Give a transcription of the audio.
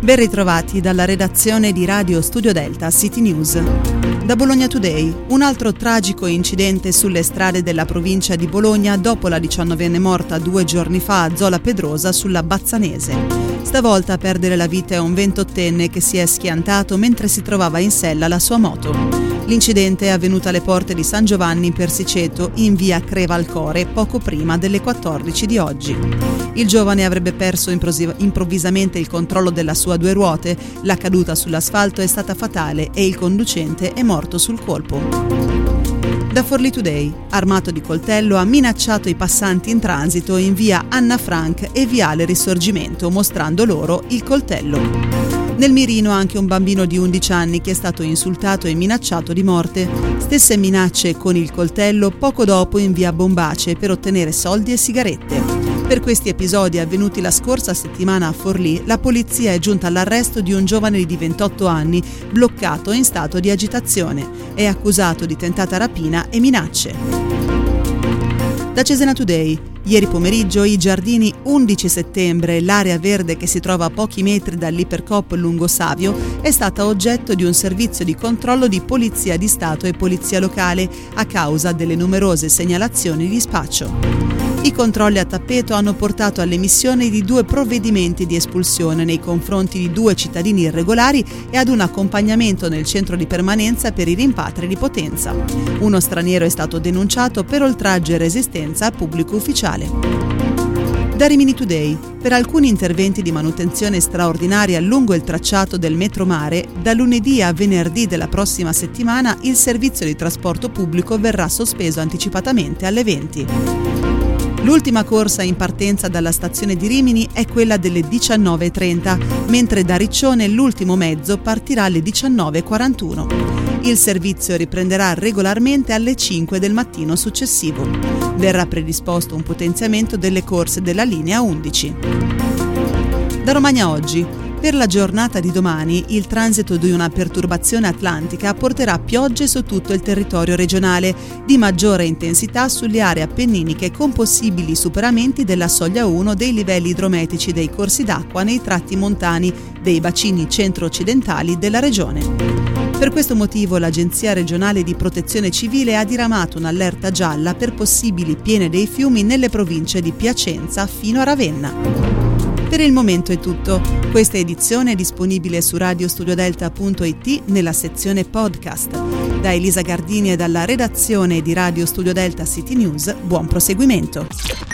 Ben ritrovati dalla redazione di Radio Studio Delta City News. Da Bologna Today, un altro tragico incidente sulle strade della provincia di Bologna dopo la 19enne morta 2 giorni fa a Zola Pedrosa sulla Bazzanese. Stavolta a perdere la vita è un 28enne che si è schiantato mentre si trovava in sella alla sua moto. L'incidente è avvenuto alle porte di San Giovanni in Persiceto, in via Crevalcore, poco prima delle 14 di oggi. Il giovane avrebbe perso improvvisamente il controllo della sua due ruote, la caduta sull'asfalto è stata fatale e il conducente è morto sul colpo. Da Forlì Today, armato di coltello, ha minacciato i passanti in transito in via Anna Frank e viale Risorgimento, mostrando loro il coltello. Nel mirino anche un bambino di 11 anni che è stato insultato e minacciato di morte. Stesse minacce con il coltello poco dopo in via Bombace per ottenere soldi e sigarette. Per questi episodi avvenuti la scorsa settimana a Forlì, la polizia è giunta all'arresto di un giovane di 28 anni bloccato in stato di agitazione. È accusato di tentata rapina e minacce. Da Cesena Today, ieri pomeriggio i giardini 11 settembre, l'area verde che si trova a pochi metri dall'Ipercoop lungo Savio, è stata oggetto di un servizio di controllo di Polizia di Stato e Polizia Locale a causa delle numerose segnalazioni di spaccio. I controlli a tappeto hanno portato all'emissione di 2 provvedimenti di espulsione nei confronti di 2 cittadini irregolari e ad un accompagnamento nel centro di permanenza per i rimpatri di Potenza. Uno straniero è stato denunciato per oltraggio e resistenza a pubblico ufficiale. Da Rimini Today, per alcuni interventi di manutenzione straordinaria lungo il tracciato del Metromare, da lunedì a venerdì della prossima settimana il servizio di trasporto pubblico verrà sospeso anticipatamente alle 20. L'ultima corsa in partenza dalla stazione di Rimini è quella delle 19.30, mentre da Riccione l'ultimo mezzo partirà alle 19.41. Il servizio riprenderà regolarmente alle 5 del mattino successivo. Verrà predisposto un potenziamento delle corse della linea 11. Da Romagna Oggi. Per la giornata di domani, il transito di una perturbazione atlantica porterà piogge su tutto il territorio regionale, di maggiore intensità sulle aree appenniniche con possibili superamenti della soglia 1 dei livelli idrometrici dei corsi d'acqua nei tratti montani dei bacini centro-occidentali della regione. Per questo motivo l'Agenzia regionale di protezione civile ha diramato un'allerta gialla per possibili piene dei fiumi nelle province di Piacenza fino a Ravenna. Per il momento è tutto. Questa edizione è disponibile su radiostudiodelta.it nella sezione podcast. Da Elisa Gardini e dalla redazione di Radio Studio Delta City News, buon proseguimento.